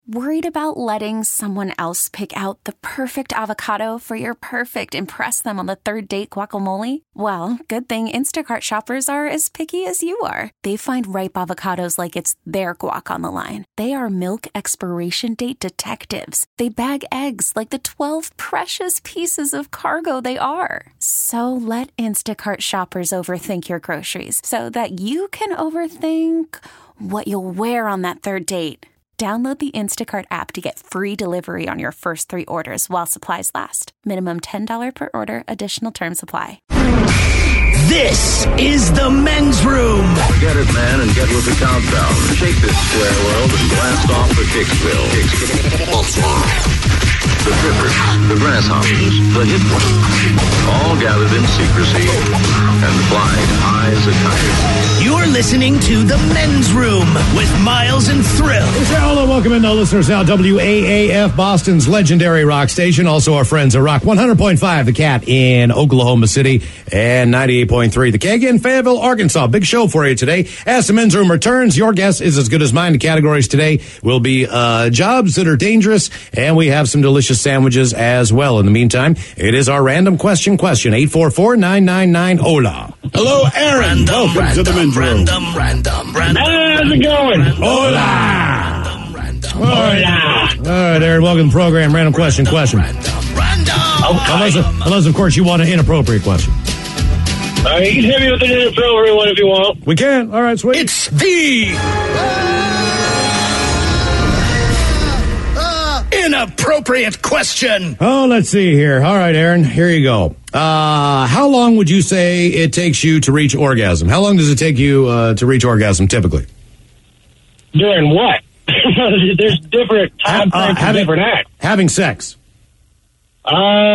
Worried about letting someone else pick out the perfect avocado for your perfect impress them on the third date guacamole? Well, good thing Instacart shoppers are as picky as you are. They find ripe avocados like it's their guac on the line. They are milk expiration date detectives. They bag eggs like the 12 precious pieces of cargo they are. So let Instacart shoppers overthink your groceries so that you can overthink what you'll wear on that third date. Download the Instacart app to get free delivery on your first 3 orders while supplies last. Minimum $10 per order. Additional terms apply. This is the men's room. Get it, man, and get with the countdown. Shake this square world and blast off for Kicksville. The trippers, the grasshoppers, the hip ones, all gathered in secrecy and flying high as a kite. You're listening to the men's room with Miles and Thrill. Hello, welcome in, listeners. Now, WAAF, Boston's legendary rock station. Also, our friends at Rock 100.5, The Cat in Oklahoma City, and 98.3, The Keg in Fayetteville, Arkansas. Big show for you today. As the men's room returns, your guess is as good as mine. The categories today will be jobs that are dangerous, and we have some delicious sandwiches as well. In the meantime, it is our random question. 844-999-HOLA. Hello, Aaron. Welcome to the men's room. How's it going? Hola. Hola. All right, Aaron, welcome to the program. Random question. Unless, of course, you want an inappropriate question. You can hit me with an inappropriate one if you want. We can. All right, sweet. It's the inappropriate question. Oh, let's see here. All right, Aaron, here you go. How long would you say it takes you to reach orgasm? How long does it take you to reach orgasm typically? During what? There's different time frames for different acts. Having sex. I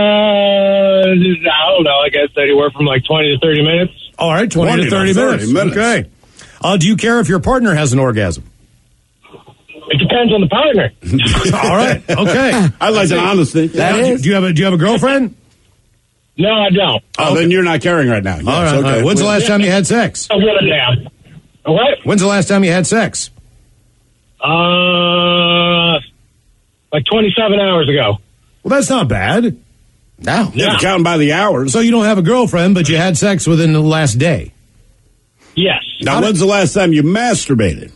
don't know. I guess anywhere from like 20 to 30 minutes. All right, 20 to 30 minutes. Okay. Do you care if your partner has an orgasm? It depends on the partner. All right. Okay. I like the honesty. Do you have a girlfriend? No, I don't. Oh, then you're not caring right now. Yes, All right. okay. When's the last time you had sex? I'll get it down. What? When's the last time you had sex? Like 27 hours ago. Well, that's not bad. No. Yeah, counting by the hours. So you don't have a girlfriend, but you had sex within the last day. Yes. Now, when's the last time you masturbated?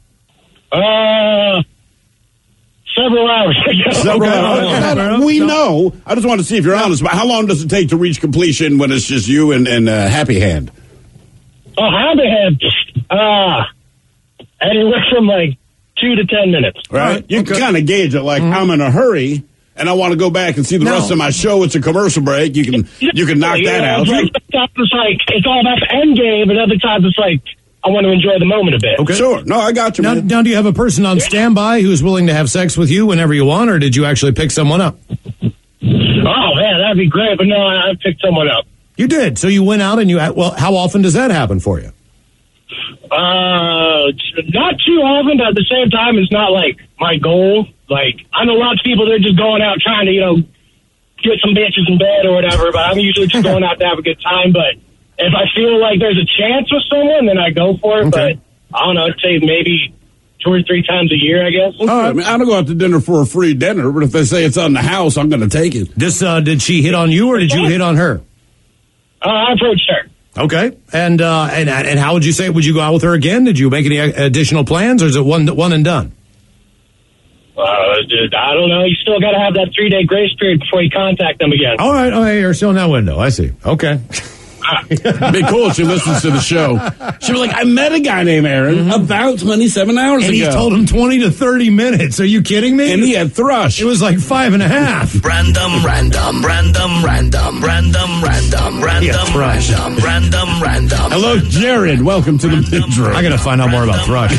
Several hours ago. We know. I just want to see if you're honest. But how long does it take to reach completion when it's just you and Happy Hand? Oh, Happy Hand. Anywhere from like 2 to 10 minutes. Right. You can kind of gauge it like, I'm in a hurry and I want to go back and see the rest of my show. It's a commercial break. You can knock that out. Sometimes it's like, it's all about the end game, and other times it's like, I want to enjoy the moment a bit. Okay. Sure. No, I got you, man. Now, do you have a person on standby who's willing to have sex with you whenever you want, or did you actually pick someone up? Oh, man, that'd be great. But no, I picked someone up. You did. So you went out and well, how often does that happen for you? Not too often, but at the same time, it's not like my goal. Like, I know lots of people, they're just going out trying to, get some bitches in bed or whatever, but I'm usually just going out to have a good time. But if I feel like there's a chance with someone, then I go for it. Okay. But I don't know, I'd say maybe 2 or 3 times a year, I guess. I mean, I don't go out to dinner for a free dinner, but if they say it's on the house, I'm going to take it. Did she hit on you or did you hit on her? I approached her. Okay. And how would you say, would you go out with her again? Did you make any additional plans, or is it one and done? Dude, I don't know. You still got to have that 3-day grace period before you contact them again. All right. Okay, you're still in that window. I see. Okay. It'd be cool if she listens to the show. She'd be like, I met a guy named Aaron about 27 hours and ago. And he told him 20 to 30 minutes. Are you kidding me? And he had thrush. It was like 5.5. Random. Hello, Jared. Welcome to the men's room. I got to find out more about thrush.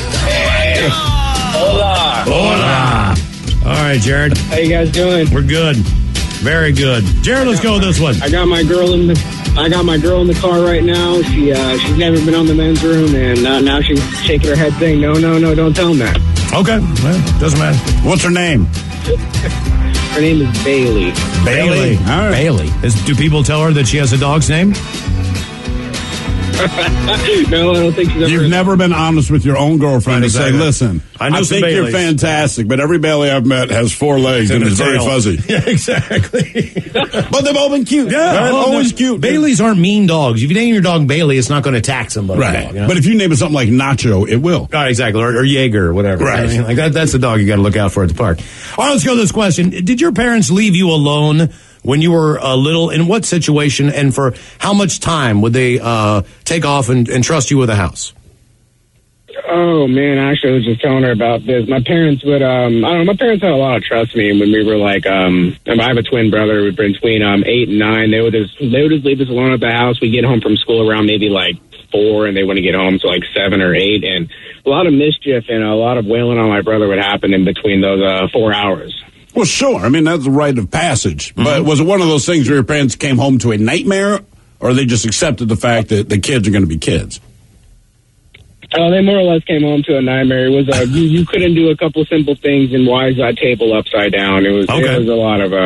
Hola. All right, Jared. How you guys doing? We're good. Very good. Jared, let's go with this one. I got my girl in the car right now. She's never been on the men's room, and now she's shaking her head saying, no, don't tell him that. Okay. Well, doesn't matter. What's her name? Her name is Bailey. Bailey. All right. Bailey. Do people tell her that she has a dog's name? No, I don't think she's ever. You've never been honest with your own girlfriend to say, listen, I think you're fantastic, but every Bailey I've met has 4 legs and is very fuzzy. Yeah, exactly. But they've all been cute. Yeah, they're always cute. Baileys aren't mean dogs. If you name your dog Bailey, it's not going to attack somebody. Right. Dog, you know? But if you name it something like Nacho, it will. Oh, exactly. Or Jaeger or whatever. Right. I mean, like that's the dog you got to look out for at the park. All right, let's go to this question. Did your parents leave you alone when you were little? In what situation and for how much time would they take off and trust you with a house? Oh, man, actually, I was just telling her about this. My parents would, I don't know, my parents had a lot of trust in me when we were like, I have a twin brother between 8 and 9. They would just leave us alone at the house. We'd get home from school around maybe like 4, and they wouldn't get home till like 7 or 8. And a lot of mischief and a lot of wailing on my brother would happen in between those 4 hours. Well, sure. I mean, that's a rite of passage. Mm-hmm. But was it one of those things where your parents came home to a nightmare, or they just accepted the fact that the kids are going to be kids? They more or less came home to a nightmare. It was you couldn't do a couple simple things, and why is that table upside down? It was a lot of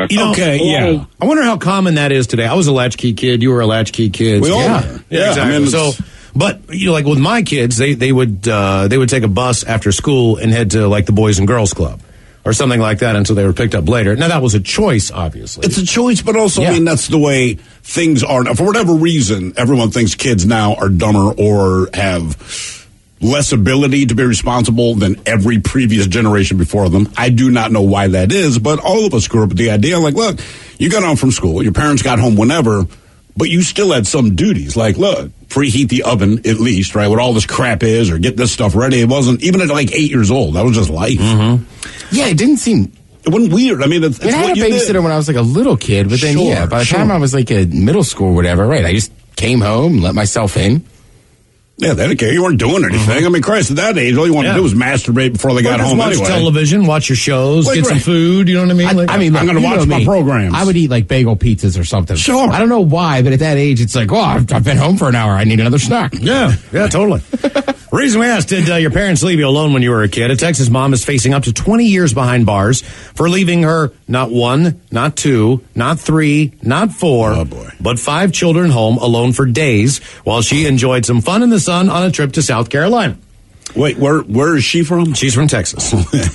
I wonder how common that is today. I was a latchkey kid. You were a latchkey kid. We all were. Yeah, exactly. I mean, but like with my kids, they would take a bus after school and head to like the Boys and Girls Club or something like that until they were picked up later. Now that was a choice, obviously. It's a choice, but also I mean that's the way things are. For whatever reason, everyone thinks kids now are dumber or have less ability to be responsible than every previous generation before them. I do not know why that is, but all of us grew up with the idea, like, look, you got home from school, your parents got home whenever, but you still had some duties. Like, look, preheat the oven at least, right, what all this crap is, or get this stuff ready. It wasn't, even at like 8 years old, that was just life. Mm-hmm. Yeah, it didn't seem... It wasn't weird. I mean, it's I had a babysitter when I was like a little kid, but then, by the time I was like in middle school or whatever, right, I just came home, let myself in. Yeah, they didn't care. You weren't doing anything. I mean, Christ, at that age, all you wanted to do was masturbate before they got home watch anyway. Television, watch your shows, get some food, you know what I mean? I mean, I'm going to watch my programs. I would eat like bagel pizzas or something. Sure. I don't know why, but at that age, it's like, I've been home for an hour. I need another snack. Yeah, totally. Reason we asked, did your parents leave you alone when you were a kid? A Texas mom is facing up to 20 years behind bars for leaving her not 1, not 2, not 3, not 4, but 5 children home alone for days while she enjoyed some fun in the sun on a trip to South Carolina. Wait, where is she from? She's from Texas.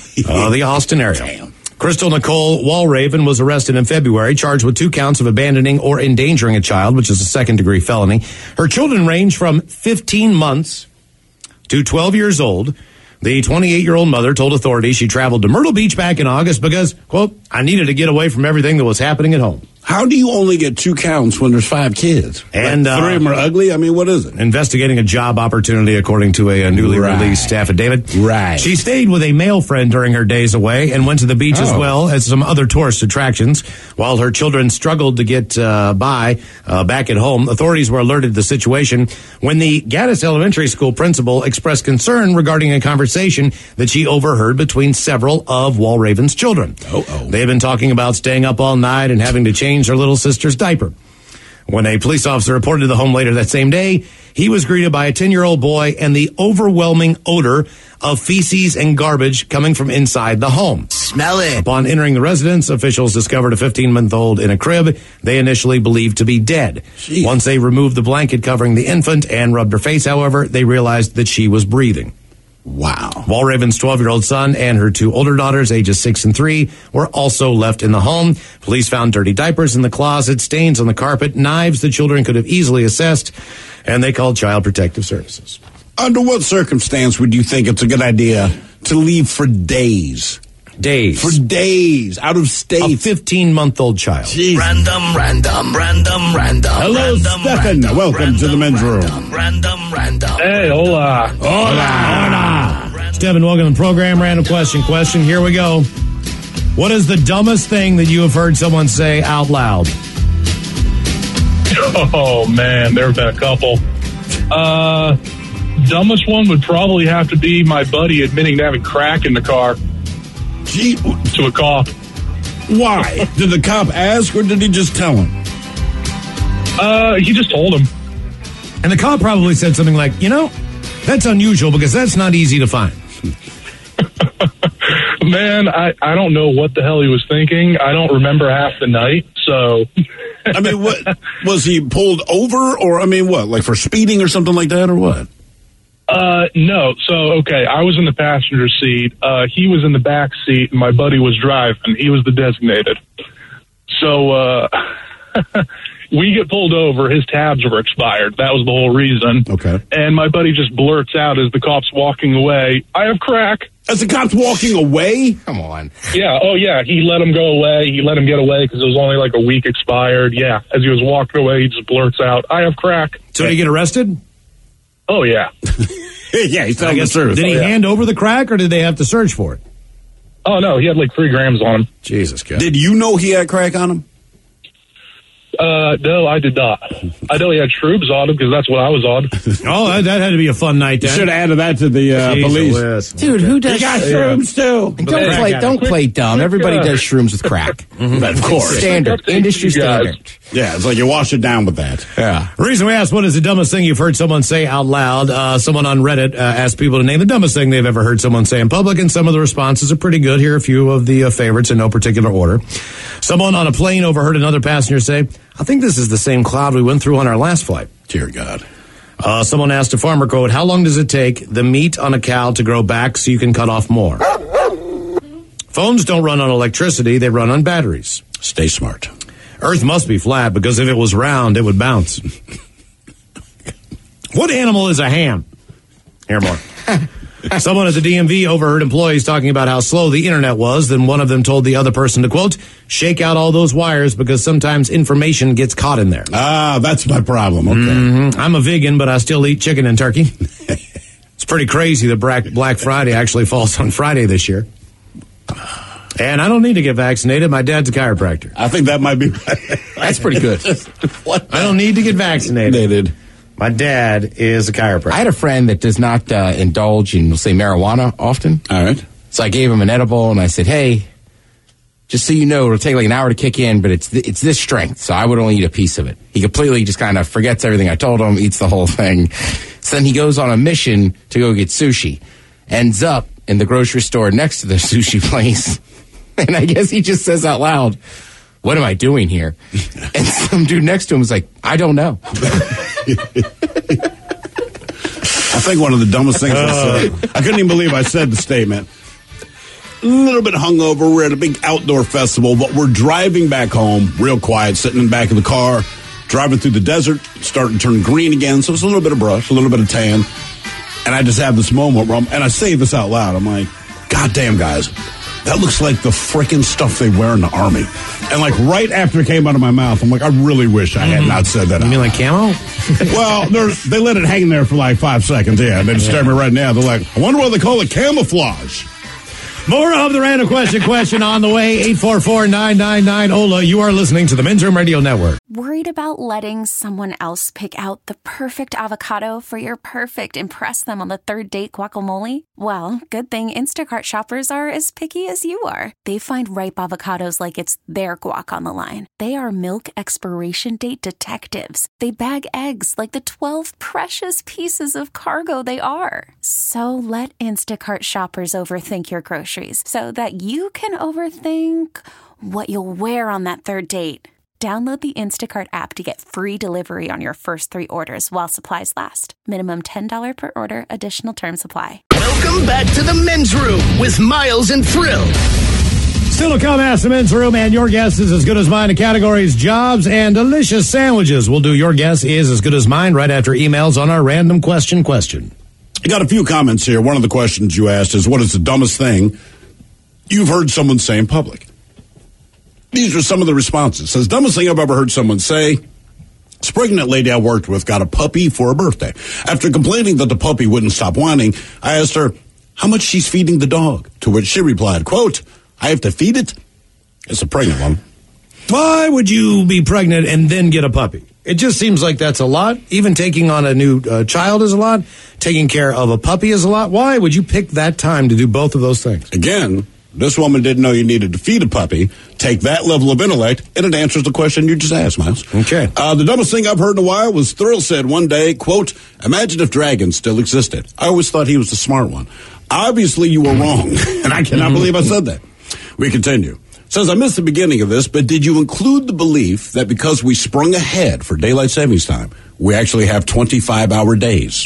The Austin area. Damn. Crystal Nicole Walraven was arrested in February, charged with 2 counts of abandoning or endangering a child, which is a second-degree felony. Her children range from 15 months to 12 years old. The 28-year-old mother told authorities she traveled to Myrtle Beach back in August because, quote, I needed to get away from everything that was happening at home. How do you only get 2 counts when there's 5 kids? And 3 of them are ugly? I mean, what is it? Investigating a job opportunity, according to a newly released affidavit. Right. She stayed with a male friend during her days away and went to the beach as well as some other tourist attractions. While her children struggled to get by back at home, authorities were alerted to the situation when the Gaddis Elementary School principal expressed concern regarding a conversation that she overheard between several of Walraven's children. They had been talking about staying up all night and having to change her little sister's diaper. When a police officer reported to the home later that same day, he was greeted by a 10-year-old boy and the overwhelming odor of feces and garbage coming from inside the home. Smell it. Upon entering the residence, officials discovered a 15-month-old in a crib they initially believed to be dead. Jeez. Once they removed the blanket covering the infant and rubbed her face, however, they realized that she was breathing. Wow. Walraven's 12-year-old son and her 2 older daughters, ages 6 and 3, were also left in the home. Police found dirty diapers in the closet, stains on the carpet, knives the children could have easily assessed, and they called Child Protective Services. Under what circumstance would you think it's a good idea to leave for days? For days, out of state. A 15-month-old child. Jeez. Random. Hello, Stefan. Welcome to the men's room. Hey, hola. Hola. Stephen, welcome to the program. Random question. Here we go. What is the dumbest thing that you have heard someone say out loud? Oh, man, there have been a couple. Dumbest one would probably have to be my buddy admitting to having crack in the car to a cop. Why? Did the cop ask or did he just tell him? He just told him. And the cop probably said something like, that's unusual because that's not easy to find. Man, I don't know what the hell he was thinking. I don't remember half the night, so I mean, what was he pulled over, or I mean, what, like for speeding or something like that, or what? No. So, okay, I was in the passenger seat. He was in the back seat, and my buddy was driving. He was the designated. So, we get pulled over. His tabs were expired. That was the whole reason. Okay. And my buddy just blurts out as the cop's walking away, "I have crack." As the cop's walking away? Come on. Yeah. Oh, yeah. He let him go away. He let him get away because it was only like a week expired. Yeah. As he was walking away, he just blurts out, "I have crack." So did he get arrested? Oh, yeah. Yeah, he's telling the truth. Did he hand over the crack, or did they have to search for it? Oh, no. He had like 3 grams on him. Jesus, God. Did you know he had crack on him? No, I did not. I know he had shrooms on him because that's what I was on. Oh, that had to be a fun night. You should have added that to the police. Dude, who does? He got shrooms too. Don't play dumb. Everybody does shrooms with crack. Of course. Standard. Industry standard. Yeah, it's like you wash it down with that. Yeah. The reason we asked what is the dumbest thing you've heard someone say out loud, someone on Reddit asked people to name the dumbest thing they've ever heard someone say in public, and some of the responses are pretty good. Here are a few of the favorites in no particular order. Someone on a plane overheard another passenger say, "I think this is the same cloud we went through on our last flight." Dear God. Someone asked a farmer quote, "How long does it take the meat on a cow to grow back so you can cut off more?" Phones don't run on electricity, they run on batteries. Stay smart. Earth must be flat because if it was round, it would bounce. What animal is a ham? Hear more. Someone at the DMV overheard employees talking about how slow the internet was. Then one of them told the other person to, quote, "Shake out all those wires because sometimes information gets caught in there." Ah, that's my problem. Okay. I'm a vegan, but I still eat chicken and turkey. It's pretty crazy that Black Friday actually falls on Friday this year. And I don't need to get vaccinated. My dad's a chiropractor. I think that might be right. That's pretty good. What? I don't need to get vaccinated. My dad is a chiropractor. I had a friend that does not indulge in, we'll say, marijuana often. All right. So I gave him an edible, and I said, "Hey, just so you know, it'll take like an hour to kick in, but it's this strength, so I would only eat a piece of it." He completely just kind of forgets everything I told him, eats the whole thing. So then he goes on a mission to go get sushi. Ends up in the grocery store next to the sushi place. And I guess he just says out loud, "What am I doing here?" And some dude next to him was like, "I don't know." I think one of the dumbest things I said. I couldn't even believe I said the statement. A little bit hungover. We're at a big outdoor festival, but we're driving back home, real quiet, sitting in the back of the car, driving through the desert, starting to turn green again. So it's a little bit of brush, a little bit of tan. And I just have this moment where and I say this out loud. I'm like, "God damn, guys, that looks like the freaking stuff they wear in the Army." And like right after it came out of my mouth, I'm like, I really wish I had not said that. You mean like camo? Well, they let it hang there for like 5 seconds. Yeah, they just stare me right now. They're like, "I wonder why they call it camouflage." More of the random question on the way. 844-999-OLA. You are listening to the Men's Room Radio Network. Worried about letting someone else pick out the perfect avocado for your perfect impress them on the third date guacamole? Well, good thing Instacart shoppers are as picky as you are. They find ripe avocados like it's their guac on the line. They are milk expiration date detectives. They bag eggs like the 12 precious pieces of cargo they are. So let Instacart shoppers overthink your groceries so that you can overthink what you'll wear on that third date. Download the Instacart app to get free delivery on your first 3 orders while supplies last. Minimum $10 per order. Additional terms apply. Welcome back to the Men's Room with Miles and Thrill. Still to come, Ask the Men's Room, and your guess is as good as mine. The categories jobs and delicious sandwiches. We'll do your guess is as good as mine right after emails on our random question. I got a few comments here. One of the questions you asked is, what is the dumbest thing you've heard someone say in public? These are some of the responses. It says, dumbest thing I've ever heard someone say. This pregnant lady I worked with got a puppy for her birthday. After complaining that the puppy wouldn't stop whining, I asked her how much she's feeding the dog, to which she replied, quote, "I have to feed it?" It's a pregnant one. Why would you be pregnant and then get a puppy? It just seems like that's a lot. Even taking on a new child is a lot. Taking care of a puppy is a lot. Why would you pick that time to do both of those things? Again, this woman didn't know you needed to feed a puppy. Take that level of intellect, and it answers the question you just asked, Miles. Okay. The dumbest thing I've heard in a while was Thrill said one day, quote, "Imagine if dragons still existed. I always thought he was the smart one." Obviously, you were wrong, and I cannot believe I said that. We continue. Says, I missed the beginning of this, but did you include the belief that because we sprung ahead for daylight savings time, we actually have 25-hour days?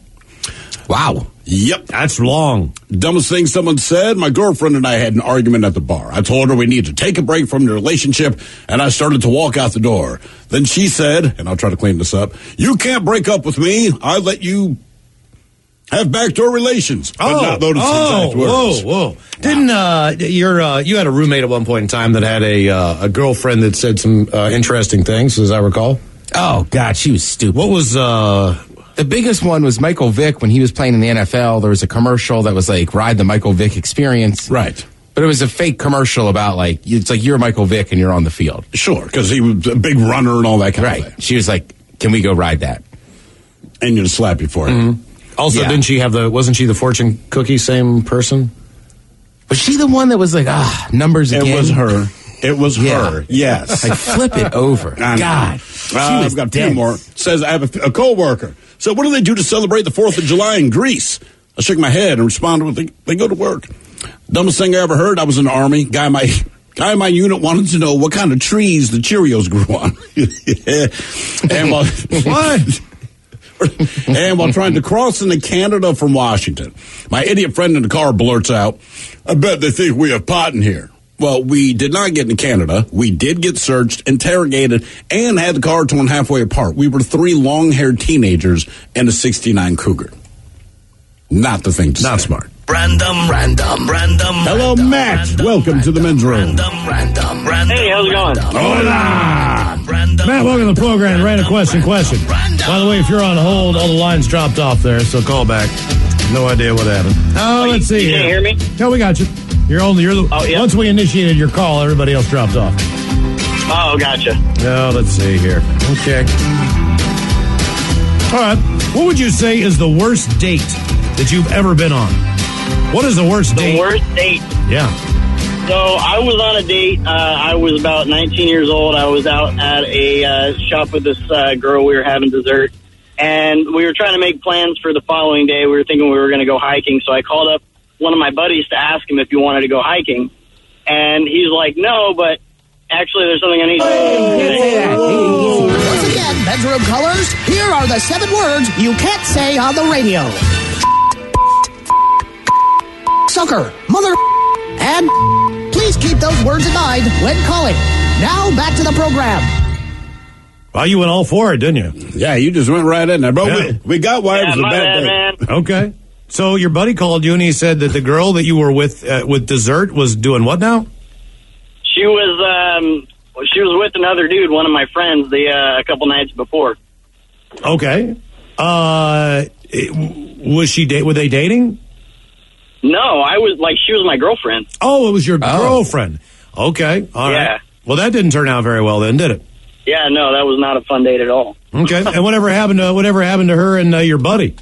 Wow. Yep. That's long. Dumbest thing someone said, my girlfriend and I had an argument at the bar. I told her we need to take a break from the relationship, and I started to walk out the door. Then she said, and I'll try to clean this up, you can't break up with me. I let you have backdoor relations. But not those exact words. Whoa. Didn't you had a roommate at one point in time that had a girlfriend that said some interesting things, as I recall? Oh, God, she was stupid. What was the biggest one was Michael Vick when he was playing in the NFL. There was a commercial that was like, ride the Michael Vick experience. Right. But it was a fake commercial about like, it's like you're Michael Vick and you're on the field. Sure, because he was a big runner and all that kind of thing. She was like, can we go ride that? And you'd slap you for it. Mm-hmm. Also, didn't she have wasn't she the fortune cookie same person? Was she the one that was like, numbers again? It was her. It was her. Yes. Like, flip it over. God. I've got two more. Says, I have a co-worker. So what do they do to celebrate the 4th of July in Greece? I shook my head and responded with, they go to work. Dumbest thing I ever heard, I was in the Army. Guy in my unit wanted to know what kind of trees the Cheerios grew on. And what? And while trying to cross into Canada from Washington, my idiot friend in the car blurts out, I bet they think we have pot in here. Well, we did not get into Canada. We did get searched, interrogated, and had the car torn halfway apart. We were 3 long-haired teenagers and a 69 Cougar. Not the thing to say. Not smart. Random. Hello, Matt. Welcome to the men's room. Hey, how's it going? Hola. Matt, welcome to the program. Ran a question. By the way, if you're on hold, all the lines dropped off there, so call back. No idea what happened. Let's see. You can't hear me? No, we got you. Once we initiated your call, everybody else dropped off. Oh, gotcha. Let's see here. Okay. All right. What would you say is the worst date that you've ever been on? What is the worst date? The worst date? Yeah. So I was on a date. I was about 19 years old. I was out at a shop with this girl. We were having dessert. And we were trying to make plans for the following day. We were thinking we were going to go hiking. So I called up one of my buddies to ask him if he wanted to go hiking. And he's like, no, but actually there's something I need to do. Once again, bedroom colors, here are the 7 words you can't say on the radio. Sucker, mother, and please keep those words in mind when calling. Now back to the program. Well, you went all for it, didn't you? Yeah, you just went right in there. But yeah. we got why it was a bad day. Man. Okay. So your buddy called you and he said that the girl that you were with dessert was doing what now? She was with another dude, one of my friends, a couple nights before. Okay. Were they dating? No, she was my girlfriend. Oh, it was your girlfriend. Okay. All right. Yeah. Well, that didn't turn out very well then, did it? Yeah, no, that was not a fun date at all. Okay. And whatever happened to her and your buddy?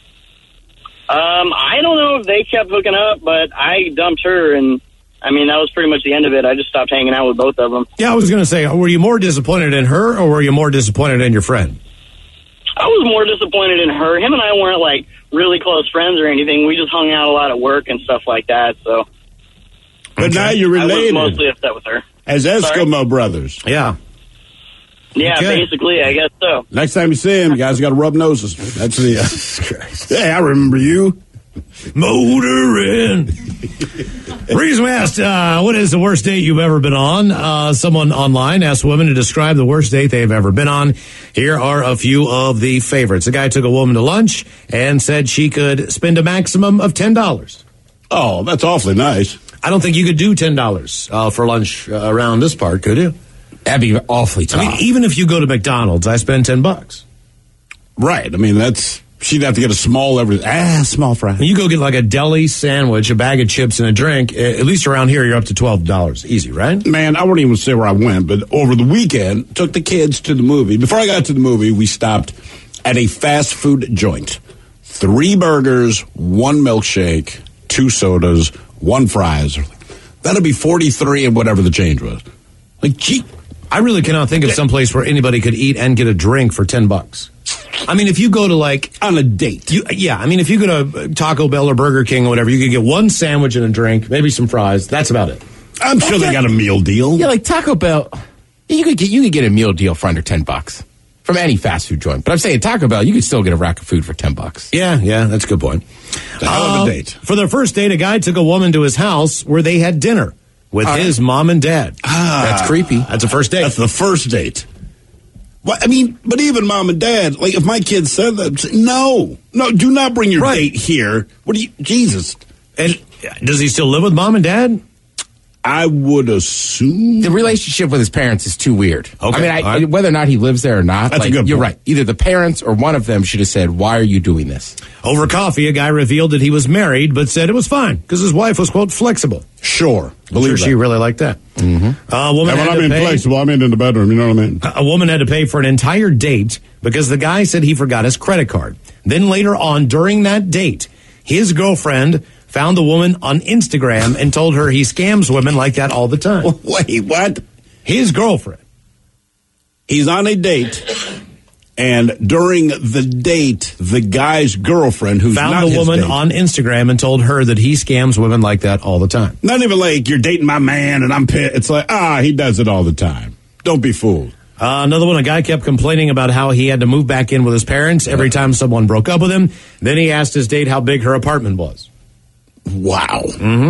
I don't know if they kept hooking up, but I dumped her, and I mean, that was pretty much the end of it. I just stopped hanging out with both of them. Yeah, I was going to say, were you more disappointed in her or were you more disappointed in your friend? I was more disappointed in her. Him and I weren't like really close friends or anything. We just hung out a lot at work and stuff like that. So, but now you're related. I was mostly upset with her. As Eskimo brothers. Yeah. Yeah, okay. Basically, I guess so. Next time you see him, you guys got to rub noses. That's the. Hey, I remember you. Motoring. Reason we asked, what is the worst date you've ever been on? Someone online asked women to describe the worst date they've ever been on. Here are a few of the favorites. A guy took a woman to lunch and said she could spend a maximum of $10. Oh, that's awfully nice. I don't think you could do $10 for lunch around this part, could you? That'd be awfully tough. I mean, even if you go to McDonald's, I spend $10. Right. I mean, she'd have to get a small fry. When you go get like a deli sandwich, a bag of chips, and a drink, at least around here, you're up to $12. Easy, right? Man, I wouldn't even say where I went, but over the weekend, took the kids to the movie. Before I got to the movie, we stopped at a fast food joint. 3 burgers, 1 milkshake, 2 sodas, 1 fries. That'll be 43 and whatever the change was. Like, gee. I really cannot think of some place where anybody could eat and get a drink for $10. I mean, if you go to like on a date, I mean, if you go to Taco Bell or Burger King or whatever, you could get 1 sandwich and a drink, maybe some fries. That's about it. I'm sure they got a meal deal. Yeah, like Taco Bell. You could get a meal deal for under $10 from any fast food joint. But I'm saying Taco Bell, you could still get a rack of food for $10. Yeah, that's a good point. The hell of a date. For their first date, a guy took a woman to his house where they had dinner with his mom and dad. That's creepy. That's a first date. That's the first date. Well, I mean, but even mom and dad, like if my kids said that, no, do not bring your date here. What do you, Jesus. And does he still live with mom and dad? I would assume the relationship with his parents is too weird. Okay. I mean, whether or not he lives there or not, That's a good you're point. right. Either the parents or one of them should have said, "Why are you doing this?" Over coffee, a guy revealed that he was married, but said it was fine because his wife was, quote, flexible. Sure. I'm sure she really liked that. Mm-hmm. A woman And when had I'm to pay, inflexible, I'm in the bedroom. You know what I mean? a woman had to pay for an entire date because the guy said he forgot his credit card. Then later on, during that date, his girlfriend found the woman on Instagram and told her he scams women like that all the time. Wait, what? His girlfriend. He's on a date, and during the date, the guy's girlfriend, who's Found not the his woman date, on Instagram and told her that he scams women like that all the time. not even like you're dating my man and I'm pissed. It's like, he does it all the time. Don't be fooled. Another one, a guy kept complaining about how he had to move back in with his parents every time someone broke up with him. Then he asked his date how big her apartment was. Wow.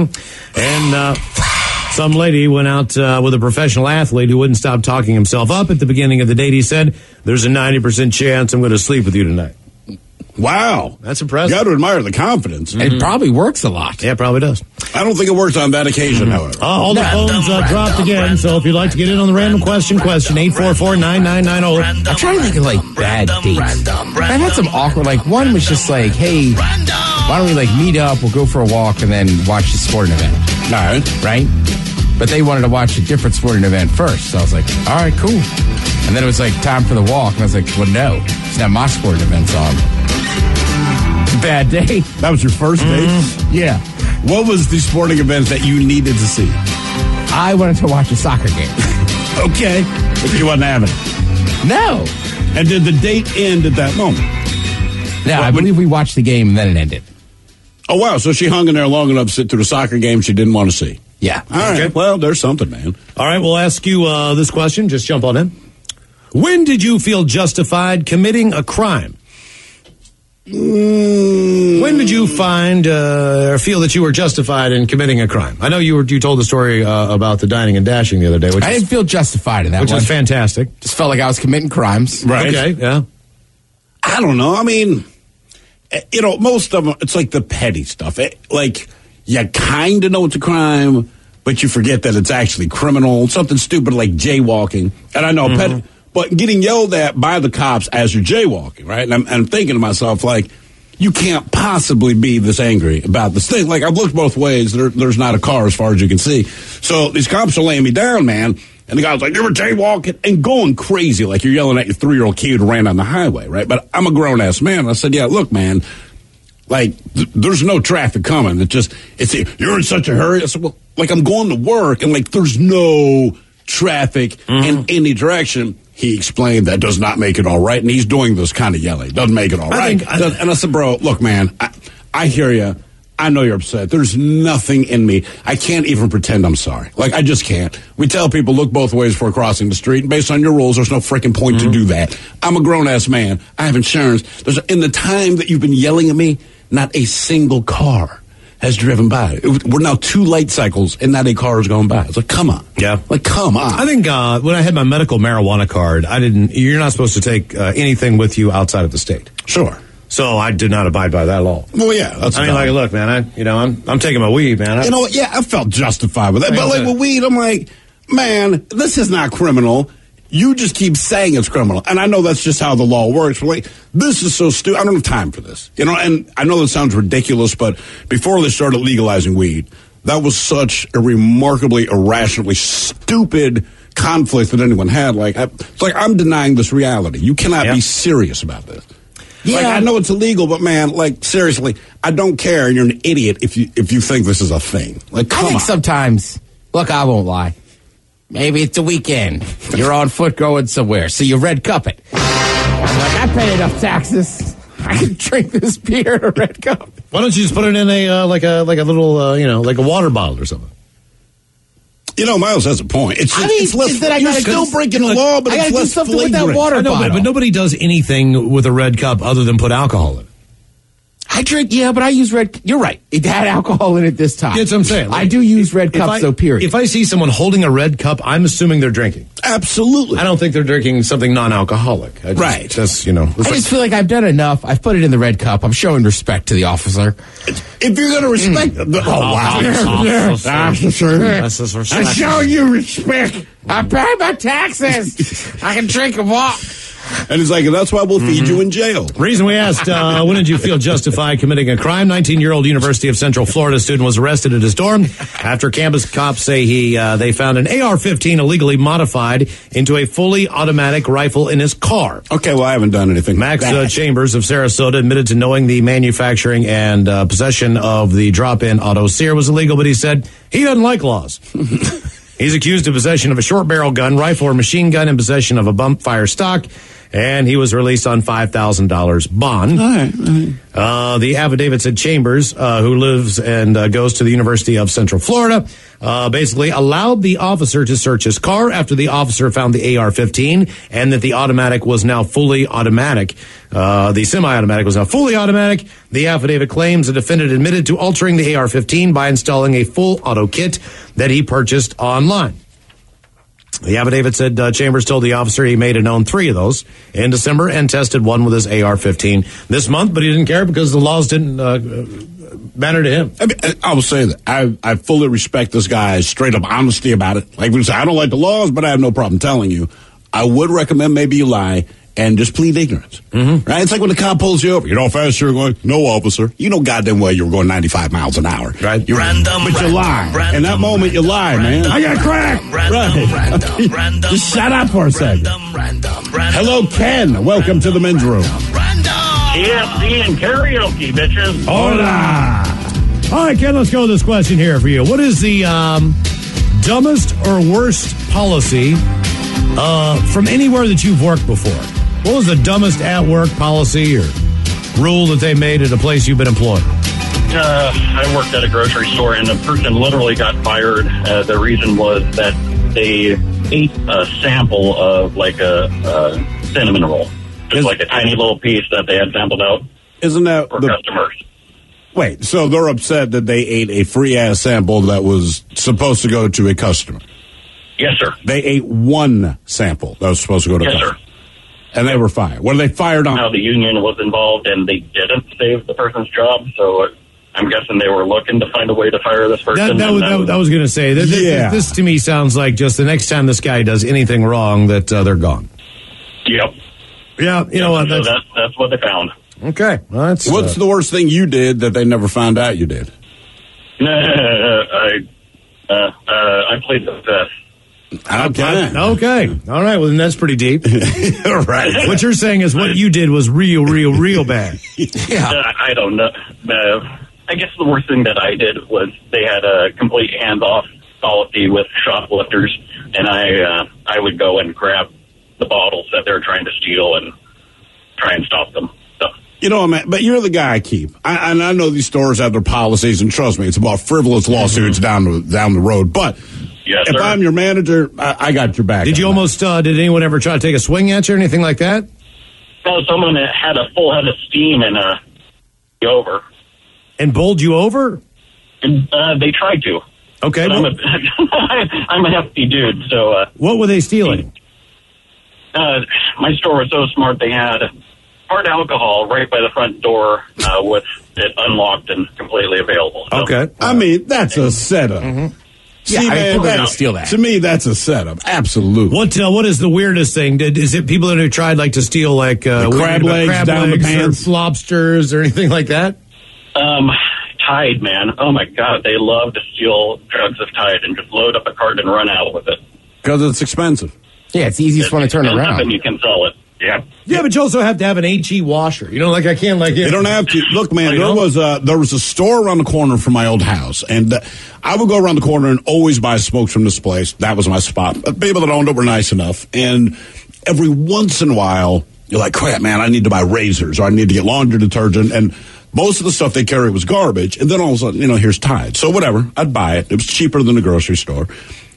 And some lady went out with a professional athlete who wouldn't stop talking himself up. At the beginning of the date, he said, "There's a 90% chance I'm going to sleep with you tonight." Wow. That's impressive. You got to admire the confidence. It probably works a lot. Yeah, it probably does. I don't think it worked on that occasion, however. All the phones dropped again, so if you'd like to get in on the random question, 844-9990. I'm trying to think of like bad dates. I've had some awkward. Like one was just like, "Hey, why don't we like meet up? We'll go for a walk and then watch the sporting event." All right. Right? But they wanted to watch a different sporting event first. So I was like, "All right, cool." And then it was like time for the walk, and I was like, "Well, no, it's not my sporting event's on." Bad day. That was your first date? Yeah. What was the sporting event that you needed to see? I wanted to watch a soccer game. Okay. But you wasn't having it. No. And did the date end at that moment? No, I believe we watched the game and then it ended. Oh, wow. So she hung in there long enough to sit through the soccer game she didn't want to see. Yeah. All right. Okay. Well, there's something, man. All right, we'll ask you this question. Just jump on in. When did you feel justified committing a crime? When did you find or feel that you were justified in committing a crime? I know you told the story about the dining and dashing the other day, which I didn't feel justified in that which one. was fantastic. Just felt like I was committing crimes. Right. Okay, yeah. I don't know. I mean, most of them, it's like the petty stuff. Like, you kind of know it's a crime, but you forget that it's actually criminal. Something stupid like jaywalking. And I know petty. But getting yelled at by the cops as you're jaywalking, right? And I'm thinking to myself, like, you can't possibly be this angry about this thing. Like, I've looked both ways. There's not a car as far as you can see. So these cops are laying me down, man. And the guy's like, "You were jaywalking," and going crazy, like you're yelling at your 3-year-old kid who ran on the highway, right? But I'm a grown-ass man. I said, "Yeah, look, man, like, there's no traffic coming. You're in such a hurry." I said, "Well, like, I'm going to work, and, like, there's no traffic in any direction." He explained that does not make it all right, and he's doing this kind of yelling. Doesn't make it all right. And I said, "Bro, look, man, I hear you. I know you're upset. There's nothing in me. I can't even pretend I'm sorry. Like, I just can't. We tell people look both ways before crossing the street, and based on your rules, there's no freaking point to do that. I'm a grown-ass man. I have insurance. In the time that you've been yelling at me, not a single car has driven by. We're now 2 light cycles, and not a car has gone by. It's like, come on. Yeah. Like, come on. I think when I had my medical marijuana card, you're not supposed to take anything with you outside of the state. Sure. So I did not abide by that law. Well, yeah. That's look, man, I'm taking my weed, man. I felt justified with that. But, like, with weed, I'm like, man, this is not criminal. You just keep saying it's criminal. And I know that's just how the law works. But, like, this is so stupid. I don't have time for this. And I know that sounds ridiculous, but before they started legalizing weed, that was such a remarkably, irrationally stupid conflict that anyone had. Like, it's like I'm denying this reality. You cannot be serious about this. Yeah. Like, I know it's illegal, but, man, like, seriously, I don't care. And you're an idiot if you think this is a thing. Like, come on. Sometimes, look, I won't lie. Maybe it's a weekend. You're on foot going somewhere, so you red cup it. Like, I pay enough taxes. I can drink this beer in a red cup. Why don't you just put it in a like a little like a water bottle or something? You know, Miles has a point. It's just, I mean, it's less. is that I You're gotta still do- breaking the law, but I it's gotta do less something with that flagrant. water I know, bottle. but nobody does anything with a red cup other than put alcohol in it. I drink, but I use red. You're right. It had alcohol in it this time. That's what I'm saying. I do use red cups, though, period. If I see someone holding a red cup, I'm assuming they're drinking. Absolutely. I don't think they're drinking something non-alcoholic. Right. Just, you know. I just feel like I've done enough. I've put it in the red cup. I'm showing respect to the officer. If you're going to respect Officer. I show you respect. I pay my taxes. I can drink a walk. And he's like, that's why we'll feed you in jail. Reason we asked, when did you feel justified committing a crime? 19-year-old University of Central Florida student was arrested at his dorm after campus cops say they found an AR-15 illegally modified into a fully automatic rifle in his car. Okay, well, I haven't done anything. Max Chambers of Sarasota admitted to knowing the manufacturing and possession of the drop-in auto sear was illegal, but he said he doesn't like laws. He's accused of possession of a short-barrel gun, rifle, or machine gun in possession of a bump-fire stock, and he was released on $5,000 bond. All right. The affidavit said Chambers, who lives and goes to the University of Central Florida, basically allowed the officer to search his car after the officer found the AR-15 and that the automatic was now fully automatic. The semi-automatic was now fully automatic. The affidavit claims the defendant admitted to altering the AR-15 by installing a full auto kit that he purchased online. The affidavit said Chambers told the officer he made and owned 3 of those in December and tested one with his AR-15 this month, but he didn't care because the laws didn't matter to him. I mean, I will say that I fully respect this guy's straight up honesty about it. Like we say, I don't like the laws, but I have no problem telling you. I would recommend maybe you lie and just plead ignorance. Mm-hmm. Right? It's like when the cop pulls you over. You know how fast you're going? No, officer. You know goddamn well you were going 95 miles an hour. Right. But you lie. In that moment, you lie, man. I got crack. Right. Just shut up for a second. Hello, Ken. Welcome to the men's room. TFC and karaoke, bitches. Hola. All right, Ken, let's go with this question here for you. What is the dumbest or worst policy from anywhere that you've worked before? What was the dumbest at-work policy or rule that they made at a place you've been employed? I worked at a grocery store, and a person literally got fired. The reason was that they ate a sample of like a cinnamon roll. Just like a tiny little piece that they had sampled out. Isn't that for customers? Wait, so they're upset that they ate a free-ass sample that was supposed to go to a customer? Yes, sir. They ate one sample that was supposed to go to a customer. Yes, sir. And they were fired. What are they fired on? Now the union was involved, and they didn't save the person's job, so I'm guessing they were looking to find a way to fire this person. I was going to say, this to me sounds like just the next time this guy does anything wrong that they're gone. Yep. Yeah, you know what? So that's what they found. Okay. Well, what's the worst thing you did that they never found out you did? I played the fifth. Okay. All right. Well, then that's pretty deep. Right. What you're saying is what you did was real bad. Yeah. I don't know. I guess the worst thing that I did was they had a complete hands-off policy with shoplifters, and I would go and grab the bottles that they're trying to steal and try and stop them. So. You know, man, but you're the guy I keep. I know these stores have their policies, and trust me, it's about frivolous lawsuits down the road. But yes, if I'm your manager, I got your back. Did you almost? Did anyone ever try to take a swing at you or anything like that? No, someone had a full head of steam and over. And bowled you over? And, they tried to. Okay. But I'm a hefty dude, so. What were they stealing? My store was so smart, they had hard alcohol right by the front door with it unlocked and completely available. So. Okay. I mean, that's a setup. Mm-hmm. See, man, steal that. To me, that's a setup. Absolutely. What is the weirdest thing? Is it people that have tried like to steal like crab legs down the pants, or lobsters, or anything like that? Tide, man. Oh my God, they love to steal drugs of Tide and just load up a cart and run out with it. Because it's expensive. Yeah, it's the easiest one to turn around. And you can sell it. Yeah. Yeah, but you also have to have an HE washer. You know, like I can't like. You don't have to. Look, man, there was a store around the corner from my old house, and I would go around the corner and always buy smokes from this place. That was my spot. But people that owned it were nice enough, and every once in a while, you're like, crap, man, I need to buy razors or I need to get laundry detergent, and most of the stuff they carry was garbage. And then all of a sudden, here's Tide. So whatever, I'd buy it. It was cheaper than the grocery store.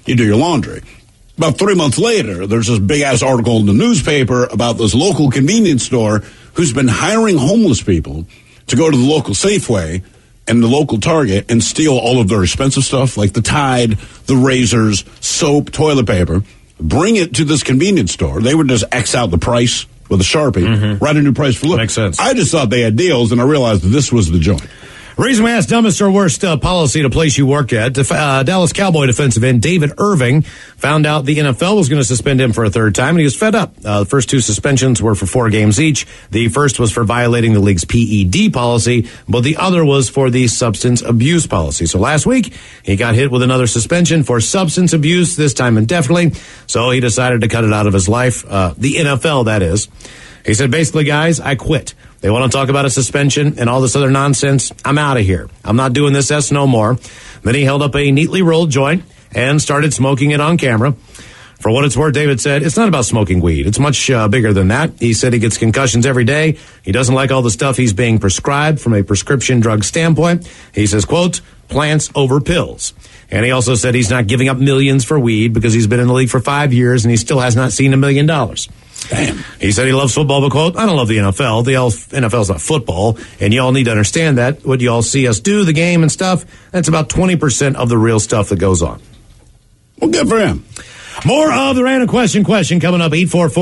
you do your laundry. About 3 months later, there's this big-ass article in the newspaper about this local convenience store who's been hiring homeless people to go to the local Safeway and the local Target and steal all of their expensive stuff, like the Tide, the razors, soap, toilet paper, bring it to this convenience store. They would just X out the price with a Sharpie, write a new price for look. Makes sense. I just thought they had deals, and I realized this was the joint. Reason we asked dumbest or worst policy to place you work at. Dallas Cowboy defensive end David Irving found out the NFL was going to suspend him for a third time, and he was fed up. The first 2 suspensions were for 4 games each. The first was for violating the league's PED policy, but the other was for the substance abuse policy. So last week, he got hit with another suspension for substance abuse, this time indefinitely. So he decided to cut it out of his life. The NFL, that is. He said, basically, guys, I quit. They want to talk about a suspension and all this other nonsense. I'm out of here. I'm not doing this S no more. Then he held up a neatly rolled joint and started smoking it on camera. For what it's worth, David said, it's not about smoking weed. It's much bigger than that. He said he gets concussions every day. He doesn't like all the stuff he's being prescribed from a prescription drug standpoint. He says, quote, plants over pills. And he also said he's not giving up millions for weed because he's been in the league for 5 years and he still has not seen $1 million. Damn. He said he loves football, but quote, I don't love the NFL. The NFL's not football, and y'all need to understand that. What y'all see us do, the game and stuff, that's about 20% of the real stuff that goes on. Well, good for him. More of the random question coming up,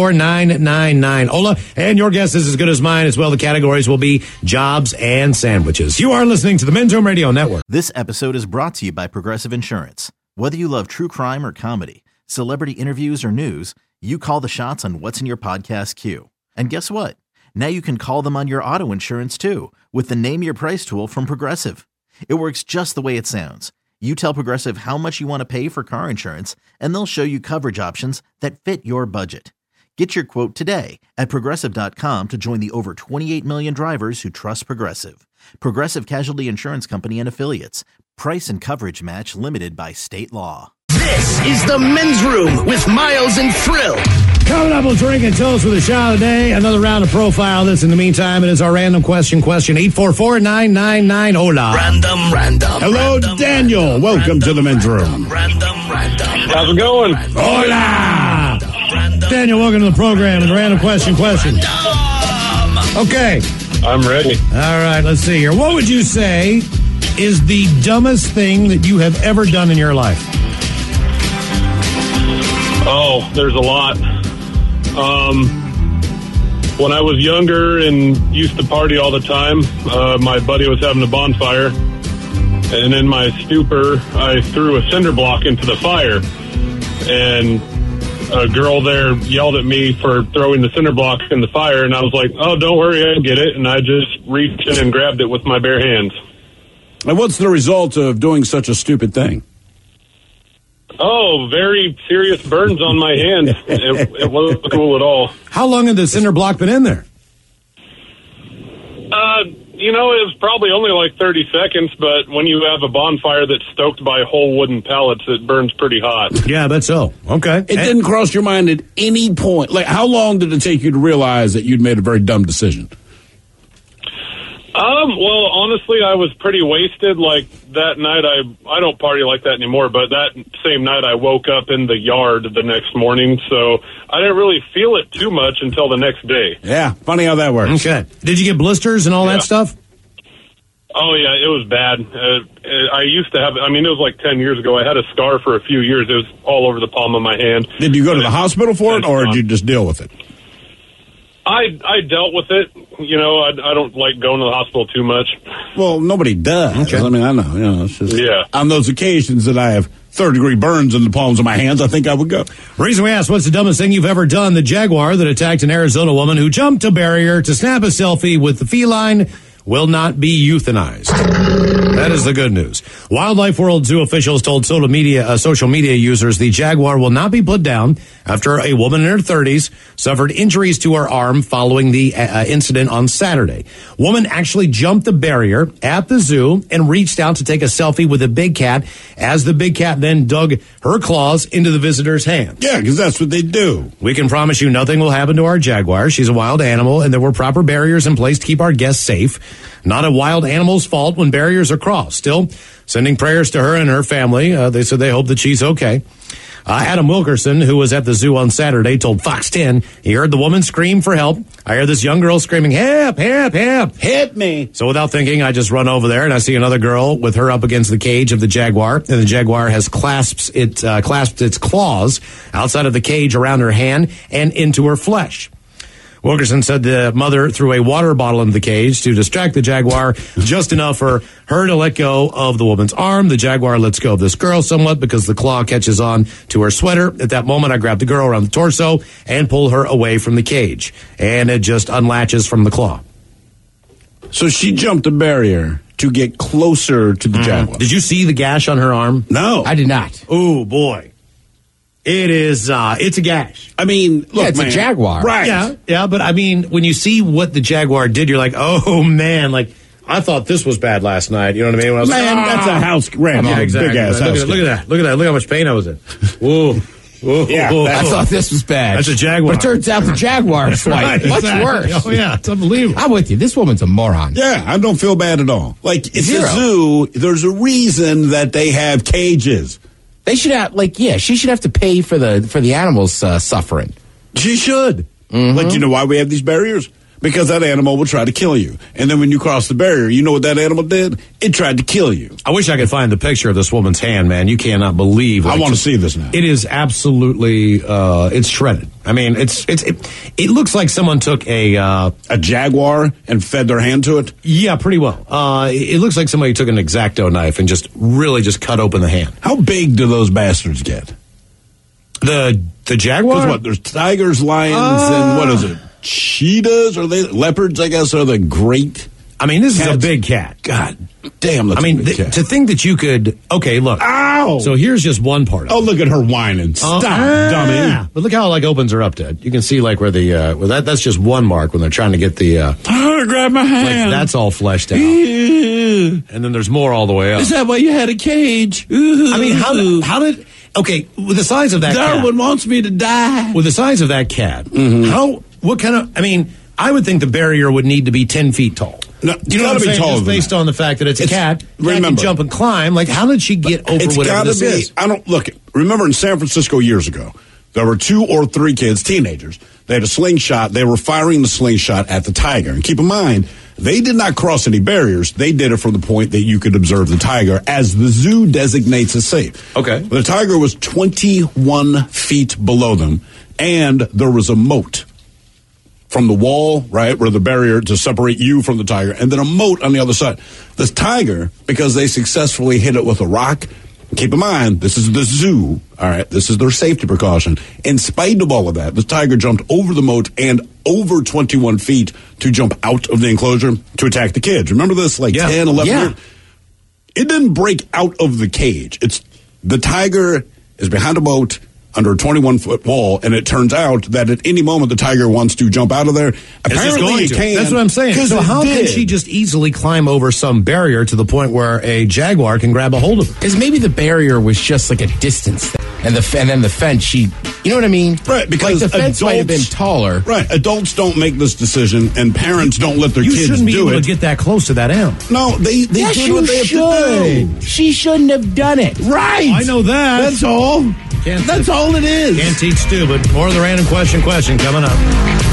844-999-OLA. And your guess is as good as mine as well. The categories will be jobs and sandwiches. You are listening to the Men's Room Radio Network. This episode is brought to you by Progressive Insurance. Whether you love true crime or comedy, celebrity interviews or news, you call the shots on what's in your podcast queue. And guess what? Now you can call them on your auto insurance too with the Name Your Price tool from Progressive. It works just the way it sounds. You tell Progressive how much you want to pay for car insurance, and they'll show you coverage options that fit your budget. Get your quote today at Progressive.com to join the over 28 million drivers who trust Progressive. Progressive Casualty Insurance Company and Affiliates. Price and coverage match limited by state law. This is the Men's Room with Miles and Thrill. Coming up, we'll drink and toast with a shot of the day. Another round of profile this. In the meantime, it is our random question. 844-999-OLA. Random. Hello, random, Daniel. random, Welcome random, to the Men's Room. How's it going? Hola! Daniel, welcome to the program and random question. Okay. I'm ready. All right, let's see here. What would you say is the dumbest thing that you have ever done in your life? Oh, there's a lot. When I was younger and used to party all the time, my buddy was having a bonfire, and in my stupor, I threw a cinder block into the fire, and a girl there yelled at me for throwing the cinder block in the fire, and I was like, oh, don't worry, I get it, and I just reached in and grabbed it with my bare hands. And what's the result of doing such a stupid thing? Oh, very serious burns on my hand. It wasn't cool at all. How long had the cinder block been in there? It was probably only like 30 seconds, but when you have a bonfire that's stoked by whole wooden pallets, it burns pretty hot. Yeah, I bet so. Okay. It didn't cross your mind at any point. Like, how long did it take you to realize that you'd made a very dumb decision? Well, honestly, I was pretty wasted. Like, that night, I don't party like that anymore, but that same night I woke up in the yard the next morning, so I didn't really feel it too much until the next day. Yeah, funny how that works. Okay. Did you get blisters and all that stuff? Oh, yeah, it was bad. I used to have, it was like 10 years ago. I had a scar for a few years. It was all over the palm of my hand. Did you go to the hospital for it, or did you just deal with it? I dealt with it. I don't like going to the hospital too much. Well, nobody does. Okay. I know. It's just, on those occasions that I have third-degree burns in the palms of my hands, I think I would go. Reason we asked, what's the dumbest thing you've ever done? The jaguar that attacked an Arizona woman who jumped a barrier to snap a selfie with the feline will not be euthanized. That is the good news. Wildlife World Zoo officials told social media users the jaguar will not be put down after a woman in her 30s suffered injuries to her arm following the incident on Saturday. Woman actually jumped the barrier at the zoo and reached out to take a selfie with a big cat as the big cat then dug her claws into the visitor's hand. Yeah, because that's what they do. We can promise you nothing will happen to our jaguar. She's a wild animal, and there were proper barriers in place to keep our guests safe. Not a wild animal's fault when barriers are crossed. Still, sending prayers to her and her family. They said they hope that she's okay. Adam Wilkerson, who was at the zoo on Saturday, told Fox 10 he heard the woman scream for help. I hear this young girl screaming, help, help, help. Hit me. So without thinking, I just run over there and I see another girl with her up against the cage of the jaguar. And the jaguar has clasped its claws outside of the cage around her hand and into her flesh. Wilkerson said the mother threw a water bottle into the cage to distract the jaguar, just enough for her to let go of the woman's arm. The jaguar lets go of this girl somewhat because the claw catches on to her sweater. At that moment, I grab the girl around the torso and pull her away from the cage, and it just unlatches from the claw. So she jumped a barrier to get closer to the jaguar. Did you see the gash on her arm? No. I did not. Oh, boy. It is, it's a gash. I mean, look, it's man. a jaguar. Right. Yeah, but I mean, when you see what the jaguar did, you're like, oh, man, like, I thought this was bad last night. You know what I mean? When I was That's a house ram. Yeah, exactly. Big ass house. Look at that. Look how much pain I was in. Whoa. Whoa. Yeah, I thought this was bad. That's a jaguar. But it turns out the jaguar's like much worse. Oh, yeah, it's unbelievable. I'm with you. This woman's a moron. Yeah, I don't feel bad at all. Like, it's Zero. a zoo. There's a reason that they have cages. They should have, she should have to pay for the animals suffering. She should. Like, you know why we have these barriers? Because that animal will try to kill you. And then when you cross the barrier, you know what that animal did? It tried to kill you. I wish I could find the picture of this woman's hand, man. You cannot believe. I want to see this now. It is absolutely, it's shredded. I mean, it looks like someone took a jaguar and fed their hand to it? Yeah, pretty well. It looks like somebody took an X-Acto knife and just really just cut open the hand. How big do those bastards get? The jaguar? Because what, there's tigers, lions, and what is it? Cheetahs? Are they leopards, I guess, are the great... I mean, this is a big cat. God damn, that's a big cat. To think that you could... Okay, look. Ow! So here's just one part of it. Oh, look at her whining. Stop, dummy. But look how it, opens her up, Ted. You can see, where the... that's just one mark when they're trying to get the... grab my hand. That's all fleshed out. And then there's more all the way up. Is that why you had a cage? I mean, how did... Okay, with the size of that cat... Darwin wants me to die. With the size of that cat, what kind of... I mean, I would think the barrier would need to be 10 feet tall. No, you know what I'm saying? Just based on the fact that it's a cat. Remember, can jump and climb. Like, how did she get over whatever this is? Remember in San Francisco years ago, there were 2 or 3 kids, teenagers. They had a slingshot. They were firing the slingshot at the tiger. And keep in mind, they did not cross any barriers. They did it from the point that you could observe the tiger as the zoo designates as safe. Okay. The tiger was 21 feet below them, and there was a moat from the wall, right, where the barrier to separate you from the tiger, and then a moat on the other side. This tiger, because they successfully hit it with a rock, keep in mind, this is the zoo, all right, this is their safety precaution. In spite of all of that, the tiger jumped over the moat and over 21 feet to jump out of the enclosure to attack the kids. Remember this, 10, 11 years? It didn't break out of the cage. The tiger is behind a moat, under a 21-foot wall, and it turns out that at any moment the tiger wants to jump out of there. Apparently it can. That's what I'm saying. So how can she just easily climb over some barrier to the point where a jaguar can grab a hold of her? Because maybe the barrier was just like a distance thing. And then the fence, you know what I mean? Right, because the fence might have been taller. Right, adults don't make this decision, and parents don't let their kids do it. You shouldn't be able to get that close to that animal. No, they do what they have to do. She shouldn't have done it. Right. I know that. That's all. That's all it is. Can't teach stupid. More of the random question coming up.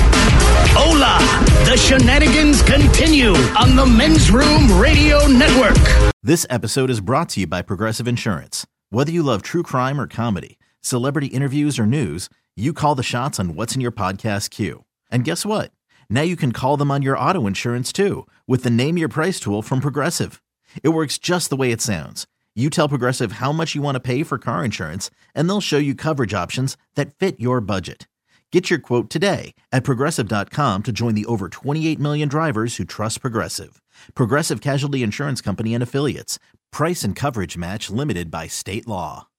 Hola! The shenanigans continue on the Men's Room Radio Network. This episode is brought to you by Progressive Insurance. Whether you love true crime or comedy, celebrity interviews or news, you call the shots on what's in your podcast queue. And guess what? Now you can call them on your auto insurance too with the Name Your Price tool from Progressive. It works just the way it sounds. You tell Progressive how much you want to pay for car insurance, and they'll show you coverage options that fit your budget. Get your quote today at Progressive.com to join the over 28 million drivers who trust Progressive. Progressive Casualty Insurance Company and Affiliates. Price and coverage match limited by state law.